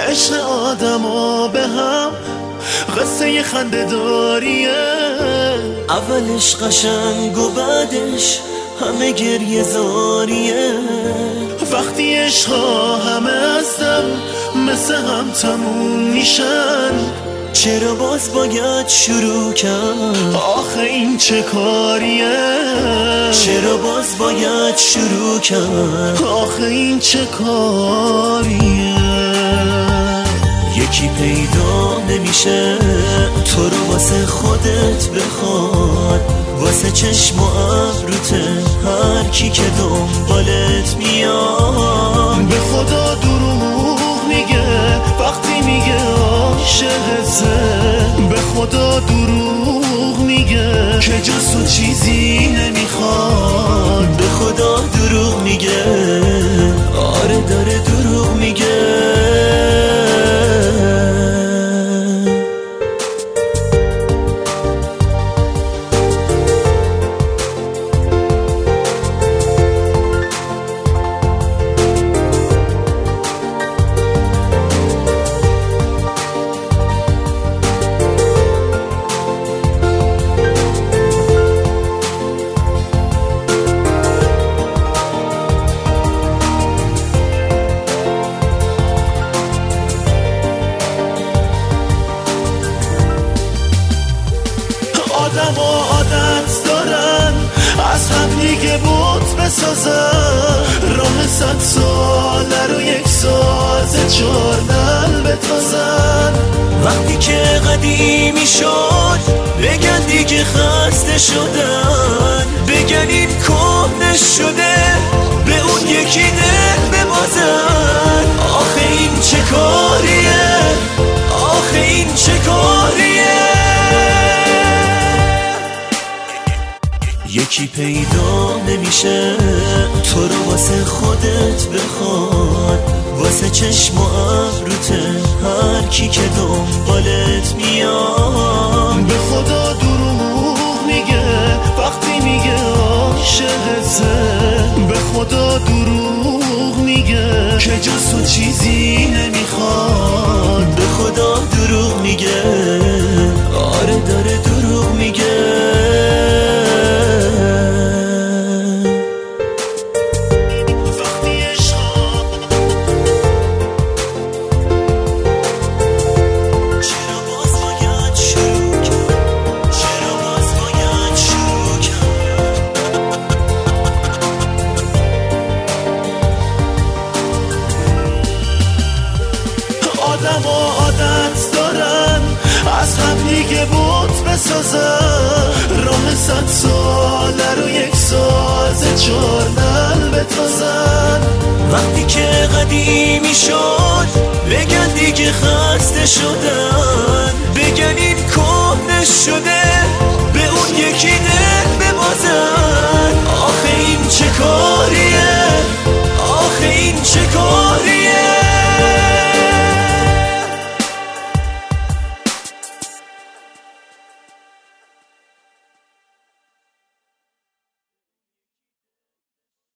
عشق آدما به هم قصه ی خنده داریه، اولش قشنگ و بعدش همه گریه زاریه. وقتی عشقا همه ازدم مثل هم تموم میشن، چرا باز باید شروع کرد؟ آخه این چه کاریه؟ چرا باز باید شروع کرد؟ آخه این چه کاریه؟ یکی پیدا نمیشه تو رو واسه خودت بخواد، واسه چشم و ابروته هر کی که دنبالت میاد. به خدا دروغ میگه وقتی میگه عاشقته، به خدا دروغ میگه که جز تو چیزی نمیخواد. به خدا دروغ میگه، آره داره دروغ میگه. آدم و عادت دارن از هم دیگه بود بسازن، راه 100 ساله رو یک ساز چارنل بتازن. وقتی که قدیمی شد بگن دیگه خسته شدن، بگن این کهنه شده به اون یکی دل ببازن. آخه این چه کاریه؟ آخه این چه کاریه؟ یکی پیدا نمیشه تو رو واسه خودت بخواد، واسه چشم و ابروته هر کی که دنبالت میاد. به خدا دروغ میگه وقتی میگه عاشقته، به خدا دروغ میگه که جز تو چیزی نمیخواد. به خدا دروغ میگه، آره داره دروغ میگه. آدم و عادت دارن از هم دیگه بود بسازن، راه 100 ساله رو یک ساز چارنل بتازن. وقتی که قدیمی شد بگن دیگه خسته شدن، بگن این کهنه شده